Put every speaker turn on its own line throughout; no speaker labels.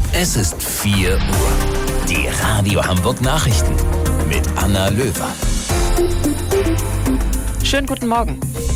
Es ist 4 Uhr. Die Radio Hamburg Nachrichten mit Anna Löwer.
Schönen guten Morgen.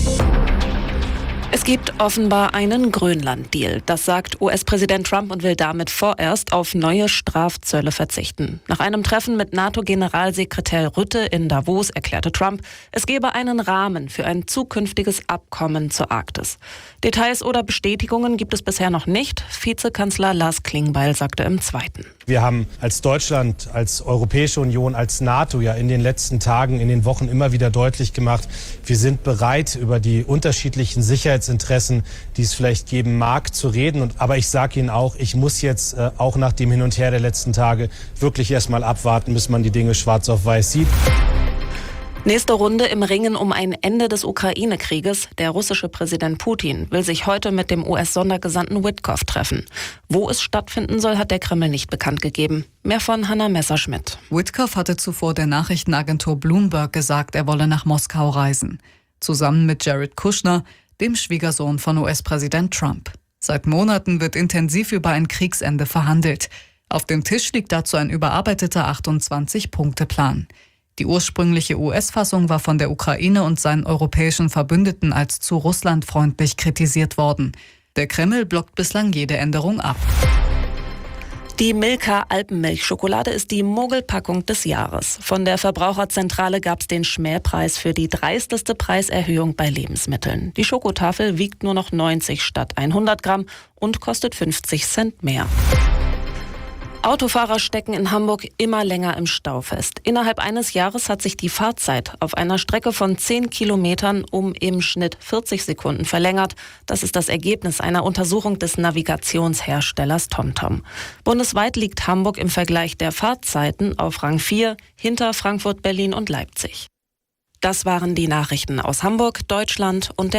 Es gibt offenbar einen Grönland-Deal. Das sagt US-Präsident Trump und will damit vorerst auf neue Strafzölle verzichten. Nach einem Treffen mit NATO-Generalsekretär Rutte in Davos erklärte Trump, es gebe einen Rahmen für ein zukünftiges Abkommen zur Arktis. Details oder Bestätigungen gibt es bisher noch nicht. Vizekanzler Lars Klingbeil sagte im Zweiten.
Wir haben als Deutschland, als Europäische Union, als NATO ja in den letzten Tagen, in den Wochen immer wieder deutlich gemacht, wir sind bereit, über die unterschiedlichen Sicherheitsinteressen, die es vielleicht geben mag, zu reden. Aber ich sage Ihnen auch, ich muss jetzt auch nach dem Hin und Her der letzten Tage wirklich erstmal abwarten, bis man die Dinge schwarz auf weiß sieht.
Nächste Runde im Ringen um ein Ende des Ukraine-Krieges. Der russische Präsident Putin will sich heute mit dem US-Sondergesandten Witkoff treffen. Wo es stattfinden soll, hat der Kreml nicht bekannt gegeben. Mehr von Hanna Messerschmidt.
Witkoff hatte zuvor der Nachrichtenagentur Bloomberg gesagt, er wolle nach Moskau reisen. Zusammen mit Jared Kushner, dem Schwiegersohn von US-Präsident Trump. Seit Monaten wird intensiv über ein Kriegsende verhandelt. Auf dem Tisch liegt dazu ein überarbeiteter 28-Punkte-Plan. Die ursprüngliche US-Fassung war von der Ukraine und seinen europäischen Verbündeten als zu russlandfreundlich kritisiert worden. Der Kreml blockt bislang jede Änderung ab.
Die Milka Alpenmilchschokolade ist die Mogelpackung des Jahres. Von der Verbraucherzentrale gab es den Schmähpreis für die dreisteste Preiserhöhung bei Lebensmitteln. Die Schokotafel wiegt nur noch 90 statt 100 Gramm und kostet 50 Cent mehr. Autofahrer stecken in Hamburg immer länger im Stau fest. Innerhalb eines Jahres hat sich die Fahrzeit auf einer Strecke von 10 Kilometern um im Schnitt 40 Sekunden verlängert. Das ist das Ergebnis einer Untersuchung des Navigationsherstellers TomTom. Bundesweit liegt Hamburg im Vergleich der Fahrzeiten auf Rang 4 hinter Frankfurt, Berlin und Leipzig. Das waren die Nachrichten aus Hamburg, Deutschland und der